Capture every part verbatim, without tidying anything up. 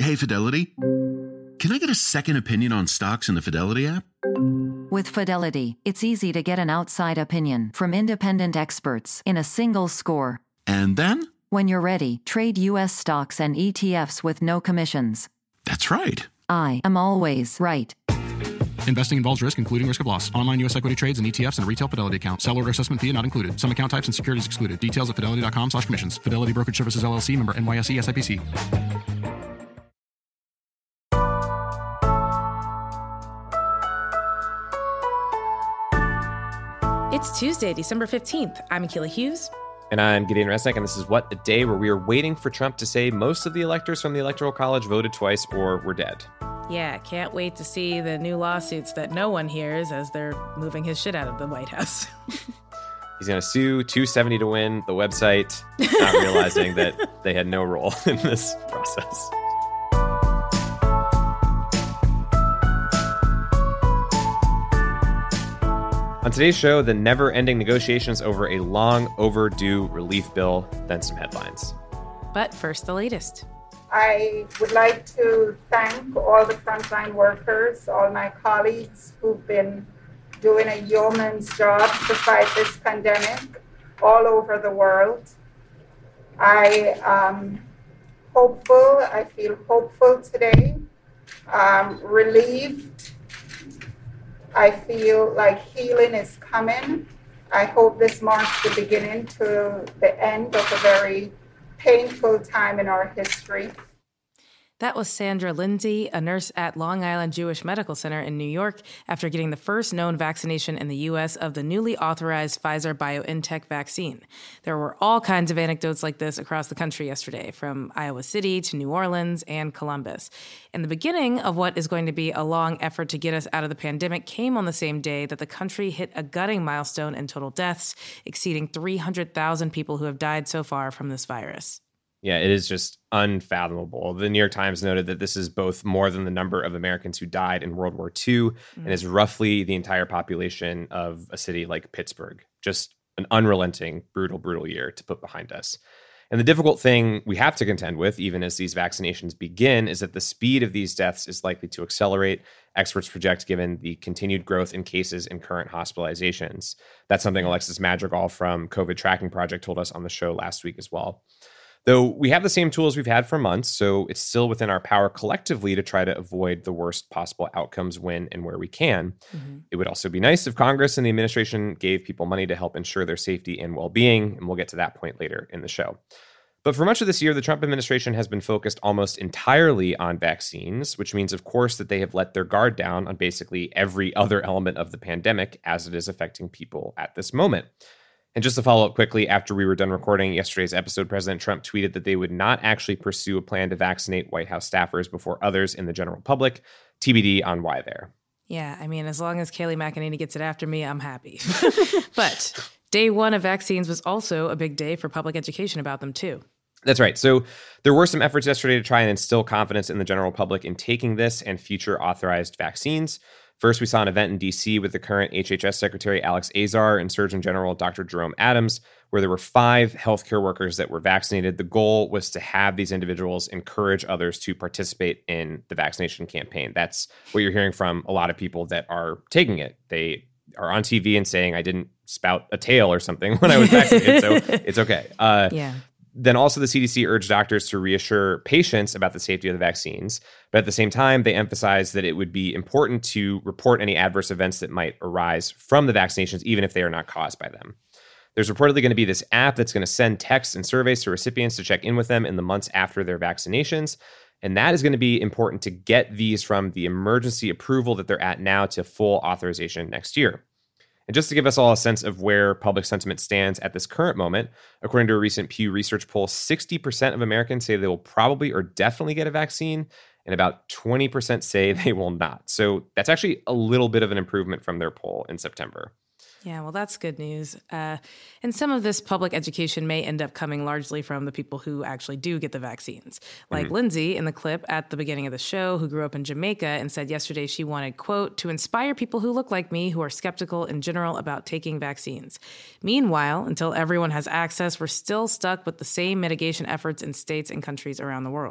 Hey, Fidelity. Can I get a second opinion on stocks in the Fidelity app? With Fidelity, it's easy to get an outside opinion from independent experts in a single score. And then? When you're ready, trade U S stocks and E T Fs with no commissions. That's right. I am always right. Investing involves risk, including risk of loss. Online U S equity trades and E T Fs and a retail Fidelity account. Sell order assessment fee not included. Some account types and securities excluded. Details at fidelity.com slash commissions. Fidelity Brokerage Services, L L C, member N Y S E S I P C. It's Tuesday, December fifteenth. I'm Akila Hughes. And I'm Gideon Resnick, and this is What a Day, where we are waiting for Trump to say most of the electors from the Electoral College voted twice or were dead. Yeah, can't wait to see the new lawsuits that no one hears as they're moving his shit out of the White House. He's going to sue two seventy to win the website, not realizing that they had no role in this process. On today's show, the never-ending negotiations over a long overdue relief bill, then some headlines. But first, the latest. I would like to thank all the frontline workers, all my colleagues who've been doing a yeoman's job to fight this pandemic all over the world. I am hopeful, I feel hopeful today, um, relieved. I feel like healing is coming. I hope this marks the beginning to the end of a very painful time in our history. That was Sandra Lindsay, a nurse at Long Island Jewish Medical Center in New York, after getting the first known vaccination in the U S of the newly authorized Pfizer-BioNTech vaccine. There were all kinds of anecdotes like this across the country yesterday, from Iowa City to New Orleans and Columbus. And the beginning of what is going to be a long effort to get us out of the pandemic came on the same day that the country hit a gutting milestone in total deaths, exceeding three hundred thousand people who have died so far from this virus. Yeah, it is just unfathomable. The New York Times noted that this is both more than the number of Americans who died in World War Two mm. and is roughly the entire population of a city like Pittsburgh. Just an unrelenting, brutal, brutal year to put behind us. And the difficult thing we have to contend with, even as these vaccinations begin, is that the speed of these deaths is likely to accelerate, experts project, given the continued growth in cases and current hospitalizations. That's something Alexis Madrigal from COVID Tracking Project told us on the show last week as well. Though we have the same tools we've had for months, so it's still within our power collectively to try to avoid the worst possible outcomes when and where we can. Mm-hmm. It would also be nice if Congress and the administration gave people money to help ensure their safety and well-being, and we'll get to that point later in the show. But for much of this year, the Trump administration has been focused almost entirely on vaccines, which means, of course, that they have let their guard down on basically every other element of the pandemic as it is affecting people at this moment. And just to follow up quickly, after we were done recording yesterday's episode, President Trump tweeted that they would not actually pursue a plan to vaccinate White House staffers before others in the general public. T B D on why there. Yeah, I mean, as long as Kayleigh McEnany gets it after me, I'm happy. But day one of vaccines was also a big day for public education about them, too. That's right. So there were some efforts yesterday to try and instill confidence in the general public in taking this and future authorized vaccines. First, we saw an event in D C with the current H H S Secretary Alex Azar and Surgeon General Doctor Jerome Adams, where there were five healthcare workers that were vaccinated. The goal was to have these individuals encourage others to participate in the vaccination campaign. That's what you're hearing from a lot of people that are taking it. They are on T V and saying, I didn't spout a tail or something when I was vaccinated, so it's okay. Uh, yeah. Then also the C D C urged doctors to reassure patients about the safety of the vaccines. But at the same time, they emphasized that it would be important to report any adverse events that might arise from the vaccinations, even if they are not caused by them. There's reportedly going to be this app that's going to send texts and surveys to recipients to check in with them in the months after their vaccinations. And that is going to be important to get these from the emergency approval that they're at now to full authorization next year. And just to give us all a sense of where public sentiment stands at this current moment, according to a recent Pew Research poll, sixty percent of Americans say they will probably or definitely get a vaccine, and about twenty percent say they will not. So that's actually a little bit of an improvement from their poll in September. Yeah, well, that's good news. Uh, and some of this public education may end up coming largely from the people who actually do get the vaccines. Like mm-hmm. Lindsay in the clip at the beginning of the show, who grew up in Jamaica and said yesterday she wanted, quote, to inspire people who look like me who are skeptical in general about taking vaccines. Meanwhile, until everyone has access, we're still stuck with the same mitigation efforts in states and countries around the world.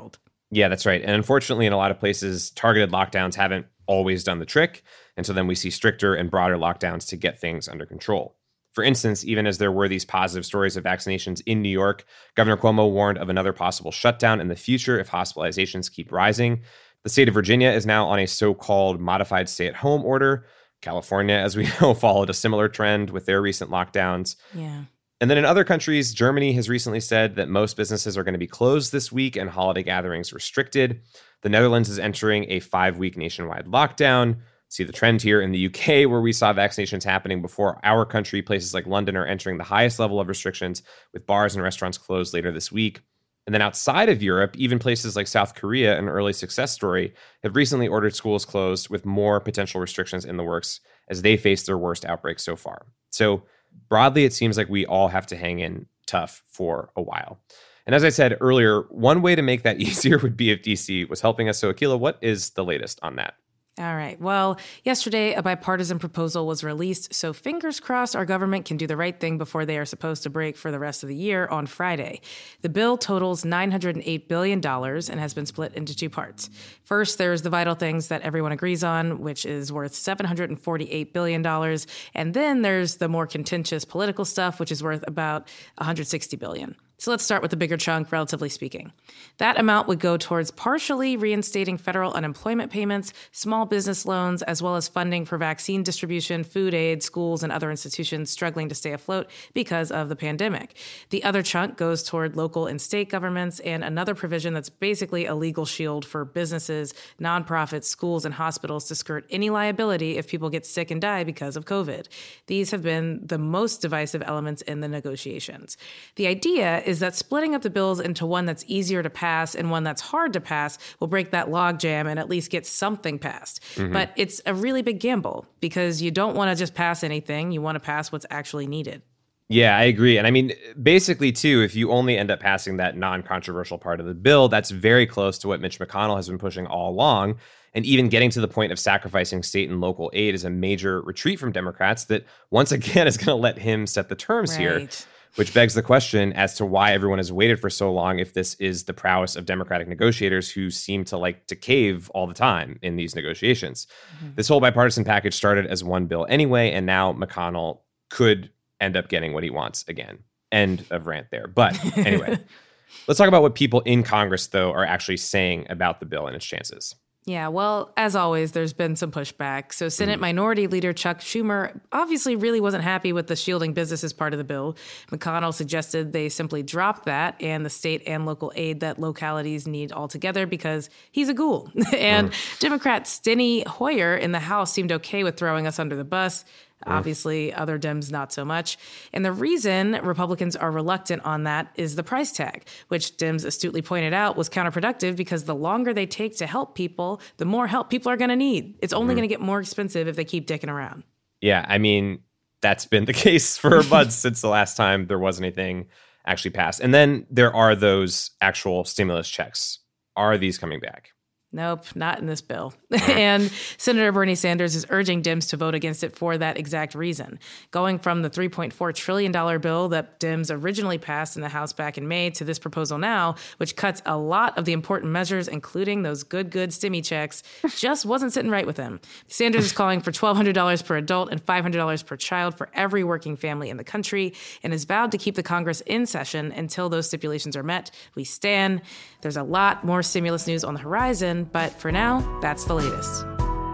Yeah, that's right. And unfortunately, in a lot of places, targeted lockdowns haven't always done the trick. And so then we see stricter and broader lockdowns to get things under control. For instance, even as there were these positive stories of vaccinations in New York, Governor Cuomo warned of another possible shutdown in the future if hospitalizations keep rising. The state of Virginia is now on a so-called modified stay-at-home order. California, as we know, followed a similar trend with their recent lockdowns. Yeah. And then in other countries, Germany has recently said that most businesses are going to be closed this week and holiday gatherings restricted. The Netherlands is entering a five-week nationwide lockdown. See the trend here in the U K, where we saw vaccinations happening before our country. Places like London are entering the highest level of restrictions, with bars and restaurants closed later this week. And then outside of Europe, even places like South Korea, an early success story, have recently ordered schools closed with more potential restrictions in the works as they face their worst outbreak so far. So broadly, it seems like we all have to hang in tough for a while. And as I said earlier, one way to make that easier would be if D C was helping us. So Akilah, what is the latest on that? All right. Well, yesterday, a bipartisan proposal was released, so fingers crossed our government can do the right thing before they are supposed to break for the rest of the year on Friday. The bill totals nine hundred eight billion dollars and has been split into two parts. First, there's the vital things that everyone agrees on, which is worth seven hundred forty-eight billion dollars. And then there's the more contentious political stuff, which is worth about one hundred sixty billion dollars. So let's start with the bigger chunk, relatively speaking. That amount would go towards partially reinstating federal unemployment payments, small business loans, as well as funding for vaccine distribution, food aid, schools, and other institutions struggling to stay afloat because of the pandemic. The other chunk goes toward local and state governments and another provision that's basically a legal shield for businesses, nonprofits, schools, and hospitals to skirt any liability if people get sick and die because of COVID. These have been the most divisive elements in the negotiations. The idea is that splitting up the bills into one that's easier to pass and one that's hard to pass will break that logjam and at least get something passed. Mm-hmm. But it's a really big gamble because you don't want to just pass anything. You want to pass what's actually needed. Yeah, I agree. And I mean, basically, too, if you only end up passing that non-controversial part of the bill, that's very close to what Mitch McConnell has been pushing all along. And even getting to the point of sacrificing state and local aid is a major retreat from Democrats that, once again, is going to let him set the terms right. here. Which begs the question as to why everyone has waited for so long if this is the prowess of Democratic negotiators who seem to like to cave all the time in these negotiations. Mm-hmm. This whole bipartisan package started as one bill anyway, and now McConnell could end up getting what he wants again. End of rant there. But anyway, let's talk about what people in Congress, though, are actually saying about the bill and its chances. Yeah, well, as always, there's been some pushback. So Senate mm. Minority Leader Chuck Schumer obviously really wasn't happy with the shielding businesses part of the bill. McConnell suggested they simply drop that and the state and local aid that localities need altogether because he's a ghoul. and mm. Democrat Steny Hoyer in the House seemed okay with throwing us under the bus. Obviously, other Dems not so much. And the reason Republicans are reluctant on that is the price tag, which Dems astutely pointed out was counterproductive because the longer they take to help people, the more help people are going to need. It's only mm-hmm. going to get more expensive if they keep dicking around. Yeah, I mean, that's been the case for months since the last time there was anything actually passed. And then there are those actual stimulus checks. Are these coming back? Nope, not in this bill. And Senator Bernie Sanders is urging Dems to vote against it for that exact reason. Going from the three point four trillion dollars bill that Dems originally passed in the House back in May to this proposal now, which cuts a lot of the important measures, including those good, good stimmy checks, just wasn't sitting right with him. Sanders is calling for twelve hundred dollars per adult and five hundred dollars per child for every working family in the country and has vowed to keep the Congress in session until those stipulations are met. We stand. There's a lot more stimulus news on the horizon, but for now, that's the latest.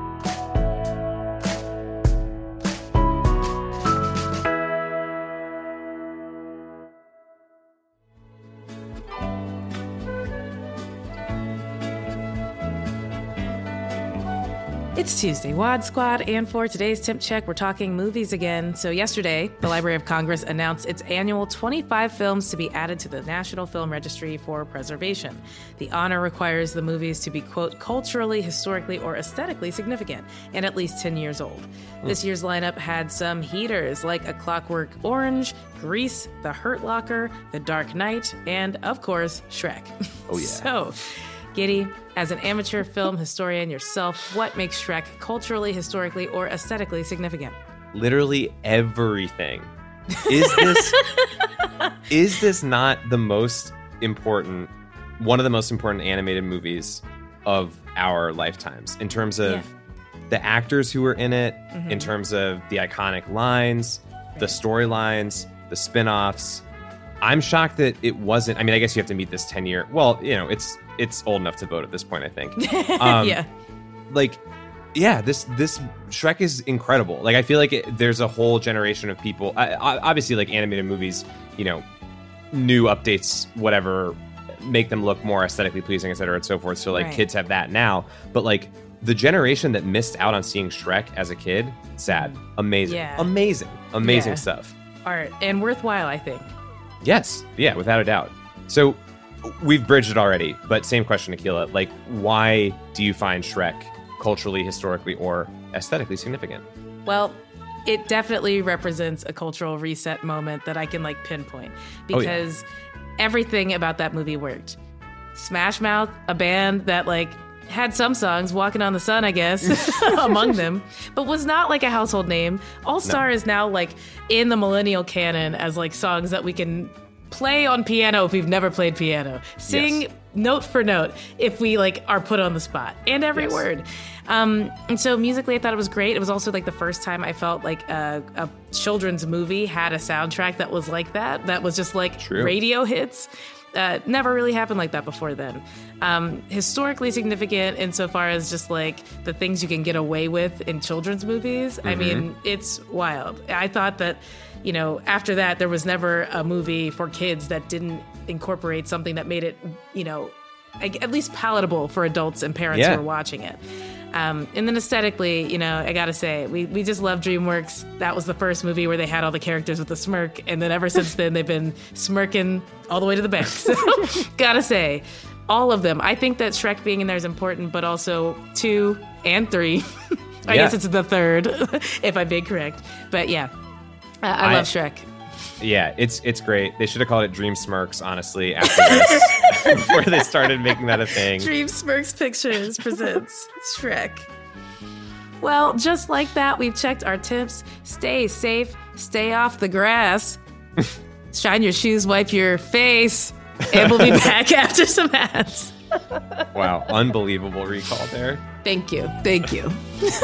It's Tuesday, Wad Squad, and for today's Temp Check, we're talking movies again. So yesterday, the Library of Congress announced its annual twenty-five films to be added to the National Film Registry for preservation. The honor requires the movies to be, quote, culturally, historically, or aesthetically significant, and at least ten years old. Mm. This year's lineup had some heaters, like A Clockwork Orange, Grease, The Hurt Locker, The Dark Knight, and, of course, Shrek. Oh, yeah. So, Giddy, as an amateur film historian yourself, what makes Shrek culturally, historically, or aesthetically significant? Literally everything. Is this is this not the most important one of the most important animated movies of our lifetimes in terms of yeah. the actors who were in it, mm-hmm. in terms of the iconic lines, right. the storylines, the spin-offs. I'm shocked that it wasn't. I mean, I guess you have to meet this ten year. Well, you know, it's it's old enough to vote at this point, I think. Um, yeah. Like, yeah, this this Shrek is incredible. Like, I feel like it, there's a whole generation of people. I, I, obviously, like animated movies, you know, new updates, whatever, make them look more aesthetically pleasing, et cetera, and so forth. So like right. kids have that now. But like the generation that missed out on seeing Shrek as a kid, sad. Amazing. Yeah. Amazing. Amazing yeah. stuff. Art and worthwhile, I think. Yes. Yeah, without a doubt. So we've bridged it already, but same question, Akilah. Like, why do you find Shrek culturally, historically, or aesthetically significant? Well, it definitely represents a cultural reset moment that I can like pinpoint because oh, yeah. everything about that movie worked. Smash Mouth, a band that like had some songs, Walking on the Sun, I guess, among them, but was not like a household name. All Star no. is now like in the millennial canon as like songs that we can play on piano if we've never played piano, sing yes. note for note if we like are put on the spot, and every yes. word. Um, and so musically, I thought it was great. It was also like the first time I felt like a, a children's movie had a soundtrack that was like that. That was just like True. radio hits. Uh, never really happened like that before then. Um, historically significant insofar as just like the things you can get away with in children's movies. Mm-hmm. I mean, it's wild. I thought that, you know, after that, there was never a movie for kids that didn't incorporate something that made it, you know, at least palatable for adults and parents yeah. who are watching it. Um, and then aesthetically, you know, I gotta say, we, we just love DreamWorks. That was the first movie where they had all the characters with the smirk. And then ever since then, they've been smirking all the way to the bank. So gotta say, all of them. I think that Shrek being in there is important, but also two and three. I yeah. guess it's the third, if I'm being correct. But yeah, uh, I, I love Shrek. Yeah, it's it's great. They should have called it Dream Smirks, honestly, after this, before they started making that a thing. Dream Smirks Pictures presents Shrek. Well, just like that, we've checked our tips. Stay safe, stay off the grass, shine your shoes, wipe your face, and we'll be back after some ads. Wow, unbelievable recall there. Thank you, thank you.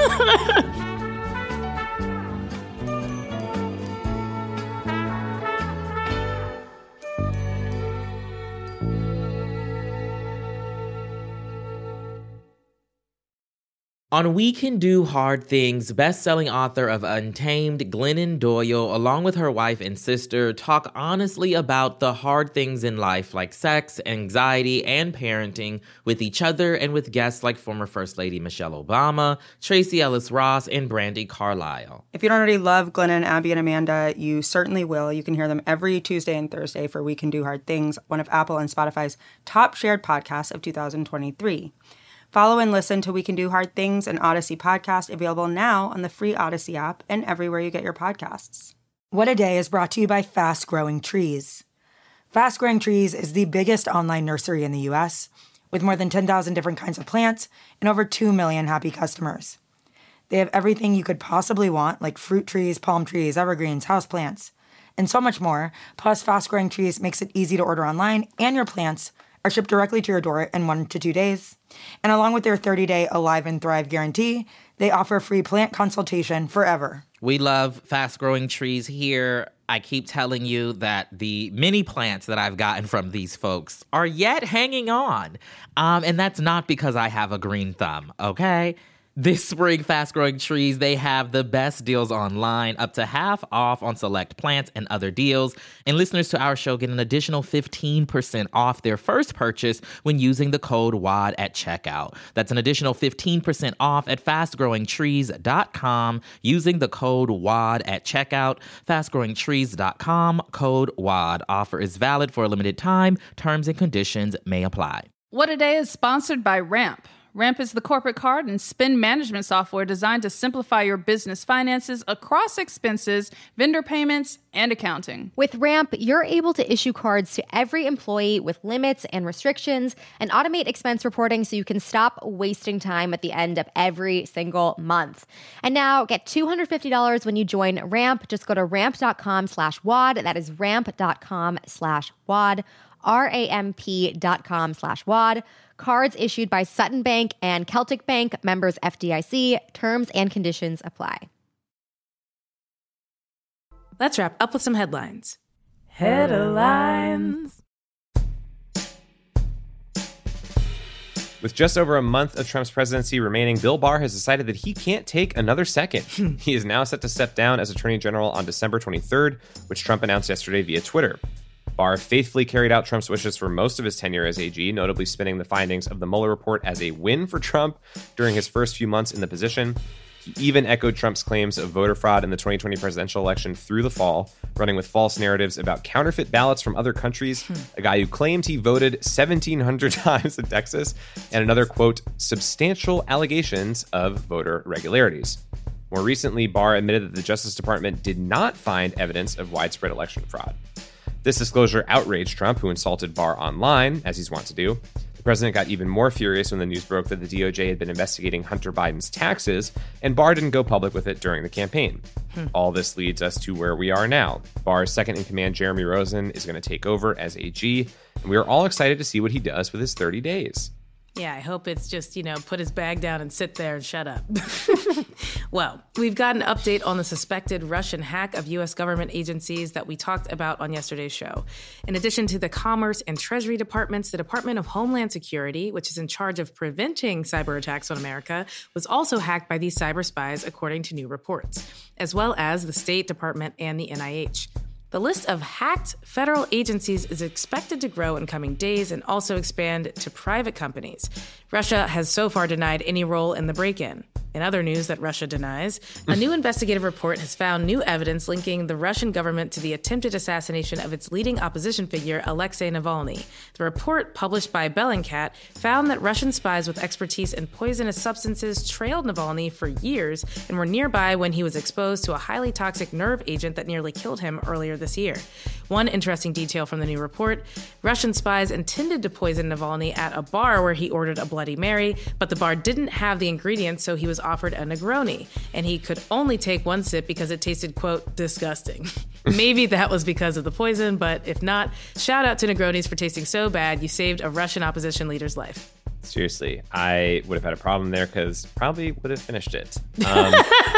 On We Can Do Hard Things, best-selling author of Untamed, Glennon Doyle, along with her wife and sister, talk honestly about the hard things in life like sex, anxiety, and parenting with each other and with guests like former First Lady Michelle Obama, Tracee Ellis Ross, and Brandi Carlile. If you don't already love Glennon, Abby, and Amanda, you certainly will. You can hear them every Tuesday and Thursday for We Can Do Hard Things, one of Apple and Spotify's top shared podcasts of two thousand twenty-three. Follow and listen to We Can Do Hard Things, an Odyssey podcast available now on the free Odyssey app and everywhere you get your podcasts. What a Day is brought to you by Fast Growing Trees. Fast Growing Trees is the biggest online nursery in the U S, with more than ten thousand different kinds of plants and over two million happy customers. They have everything you could possibly want, like fruit trees, palm trees, evergreens, houseplants, and so much more. Plus, Fast Growing Trees makes it easy to order online, and your plants are shipped directly to your door in one to two days. And along with their thirty-day Alive and Thrive guarantee, they offer free plant consultation forever. We love Fast Growing Trees here. I keep telling you that the mini plants that I've gotten from these folks are yet hanging on. Um, and that's not because I have a green thumb, okay? This spring, Fast Growing Trees, they have the best deals online, up to half off on select plants and other deals. And listeners to our show get an additional fifteen percent off their first purchase when using the code W A D at checkout. That's an additional fifteen percent off at fast growing trees dot com using the code W A D at checkout. fast growing trees dot com, code W A D. Offer is valid for a limited time. Terms and conditions may apply. What a Day is sponsored by Ramp. Ramp is the corporate card and spend management software designed to simplify your business finances across expenses, vendor payments, and accounting. With Ramp, you're able to issue cards to every employee with limits and restrictions and automate expense reporting so you can stop wasting time at the end of every single month. And now get two hundred fifty dollars when you join Ramp. Just go to ramp.com slash WAD. That is ramp.com slash WAD. R-A-M-P dot com slash WAD. Cards issued by Sutton Bank and Celtic Bank, members F D I C. Terms and conditions apply. Let's wrap up with some headlines. Headlines. With just over a month of Trump's presidency remaining, Bill Barr has decided that he can't take another second. He is now set to step down as Attorney General on December twenty-third, which Trump announced yesterday via Twitter. Barr faithfully carried out Trump's wishes for most of his tenure as A G, notably spinning the findings of the Mueller report as a win for Trump during his first few months in the position. He even echoed Trump's claims of voter fraud in the twenty twenty presidential election through the fall, running with false narratives about counterfeit ballots from other countries, hmm. a guy who claimed he voted seventeen hundred times in Texas, and another, quote, substantial allegations of voter irregularities. More recently, Barr admitted that the Justice Department did not find evidence of widespread election fraud. This disclosure outraged Trump, who insulted Barr online, as he's wont to do. The president got even more furious when the news broke that the D O J had been investigating Hunter Biden's taxes, and Barr didn't go public with it during the campaign. Hmm. All this leads us to where we are now. Barr's second-in-command, Jeremy Rosen, is going to take over as A G, and we are all excited to see what he does with his thirty days. Yeah, I hope it's just, you know, put his bag down and sit there and shut up. Well, we've got an update on the suspected Russian hack of U S government agencies that we talked about on yesterday's show. In addition to the Commerce and Treasury departments, the Department of Homeland Security, which is in charge of preventing cyber attacks on America, was also hacked by these cyber spies, according to new reports, as well as the State Department and the N I H. The list of hacked federal agencies is expected to grow in coming days and also expand to private companies. Russia has so far denied any role in the break-in. In other news that Russia denies, a new investigative report has found new evidence linking the Russian government to the attempted assassination of its leading opposition figure, Alexei Navalny. The report, published by Bellingcat, found that Russian spies with expertise in poisonous substances trailed Navalny for years and were nearby when he was exposed to a highly toxic nerve agent that nearly killed him earlier this year. One interesting detail from the new report, Russian spies intended to poison Navalny at a bar where he ordered a Bloody Mary, but the bar didn't have the ingredients, so he was offered a Negroni, and he could only take one sip because it tasted, quote, disgusting. Maybe that was because of the poison, but if not, shout out to Negronis for tasting so bad you saved a Russian opposition leader's life. Seriously, I would have had a problem there because probably would have finished it. Um,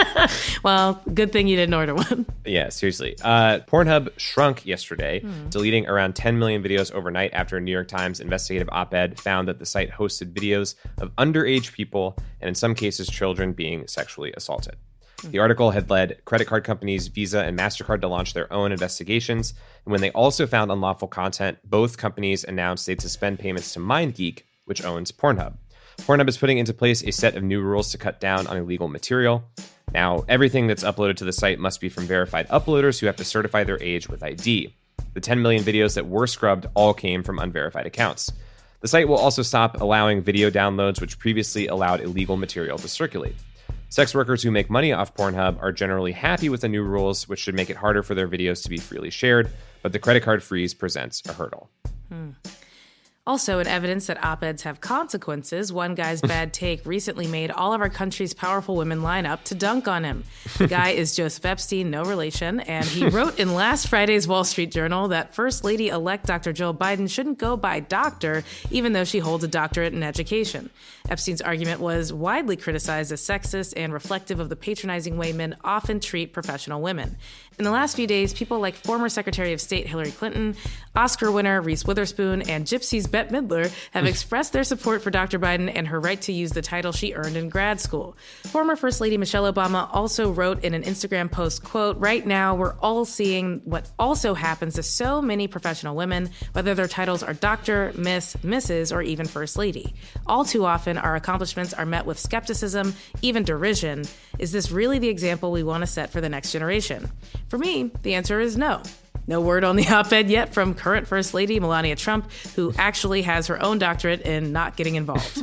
well, good thing you didn't order one. Yeah, seriously. Uh, Pornhub shrunk yesterday, Hmm. deleting around ten million videos overnight after a New York Times investigative op-ed found that the site hosted videos of underage people and in some cases children being sexually assaulted. The article had led credit card companies Visa and MasterCard to launch their own investigations. And when they also found unlawful content, both companies announced they'd suspend payments to MindGeek, which owns Pornhub. Pornhub is putting into place a set of new rules to cut down on illegal material. Now, everything that's uploaded to the site must be from verified uploaders who have to certify their age with I D. The ten million videos that were scrubbed all came from unverified accounts. The site will also stop allowing video downloads, which previously allowed illegal material to circulate. Sex workers who make money off Pornhub are generally happy with the new rules, which should make it harder for their videos to be freely shared, but the credit card freeze presents a hurdle. Hmm. Also, in evidence that op-eds have consequences, one guy's bad take recently made all of our country's powerful women line up to dunk on him. The guy is Joseph Epstein, no relation, and he wrote in last Friday's Wall Street Journal that First Lady-elect Doctor Jill Biden shouldn't go by doctor, even though she holds a doctorate in education. Epstein's argument was widely criticized as sexist and reflective of the patronizing way men often treat professional women. In the last few days, people like former Secretary of State Hillary Clinton, Oscar winner Reese Witherspoon, and Gypsy's Bette Midler have expressed their support for Doctor Biden and her right to use the title she earned in grad school. Former First Lady Michelle Obama also wrote in an Instagram post, quote, "Right now, we're all seeing what also happens to so many professional women, whether their titles are doctor, miss, missus, or even First Lady. All too often, our accomplishments are met with skepticism, even derision. Is this really the example we want to set for the next generation?" For me, the answer is no. No word on the op-ed yet from current First Lady Melania Trump, who actually has her own doctorate in not getting involved.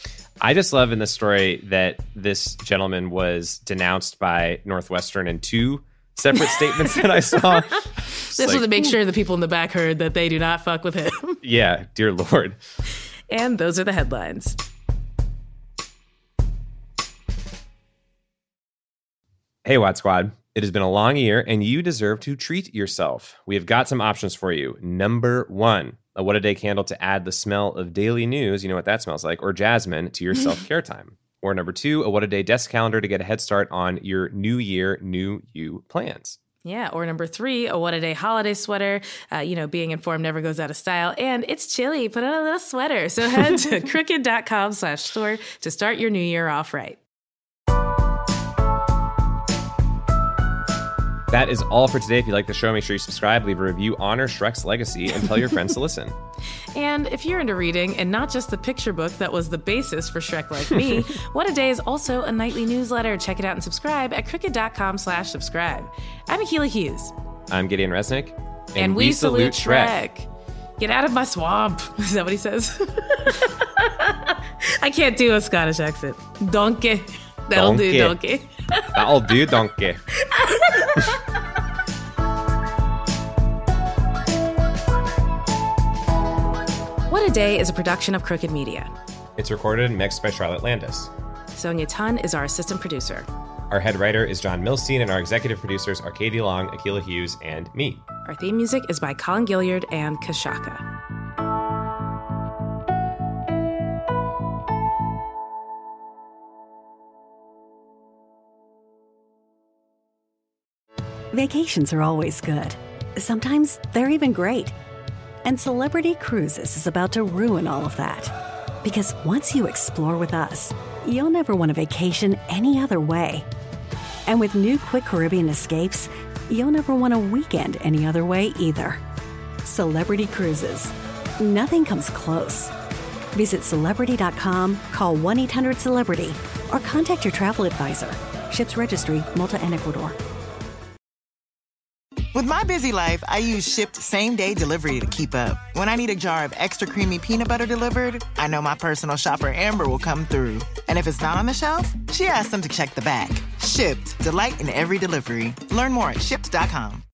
I just love in the story that this gentleman was denounced by Northwestern in two separate statements that I saw. This like, was to make sure the people in the back heard that they do not fuck with him. Yeah, dear Lord. And those are the headlines. Hey, Watt Squad. It has been a long year, and you deserve to treat yourself. We have got some options for you. Number one, a What a Day candle to add the smell of daily news, you know what that smells like, or jasmine to your self-care time. Or number two, a What a Day desk calendar to get a head start on your new year, new you plans. Yeah, or number three, a What a Day holiday sweater. Uh, you know, being informed never goes out of style. And it's chilly. Put on a little sweater. So head to crooked.com slash store to start your new year off right. That is all for today. If you like the show, make sure you subscribe, leave a review, honor Shrek's legacy, and tell your friends to listen. And if you're into reading and not just the picture book that was the basis for Shrek Like Me, What a Day is also a nightly newsletter. Check it out and subscribe at crooked.com slash subscribe. I'm Akilah Hughes. I'm Gideon Resnick. And, and we, we salute Shrek. Shrek. Get out of my swamp. Is that what he says? I can't do a Scottish accent. Donkey. That'll donkey. do, donkey. That'll do, donkey. What a Day is a production of Crooked Media. It's recorded and mixed by Charlotte Landis. Sonia Tun is our assistant producer. Our head writer is John Milstein, and our executive producers are Katie Long, Akilah Hughes, and me. Our theme music is by Colin Gilliard and Kashaka. Vacations are always good. Sometimes they're even great. And Celebrity Cruises is about to ruin all of that. Because once you explore with us, you'll never want a vacation any other way. And with new Quick Caribbean Escapes, you'll never want a weekend any other way either. Celebrity Cruises. Nothing comes close. Visit Celebrity dot com, call one eight hundred celebrity, or contact your travel advisor. Ships Registry, Malta and Ecuador. With my busy life, I use Shipt same-day delivery to keep up. When I need a jar of extra creamy peanut butter delivered, I know my personal shopper Amber will come through. And if it's not on the shelf, she asks them to check the back. Shipt. Delight in every delivery. Learn more at shipt dot com.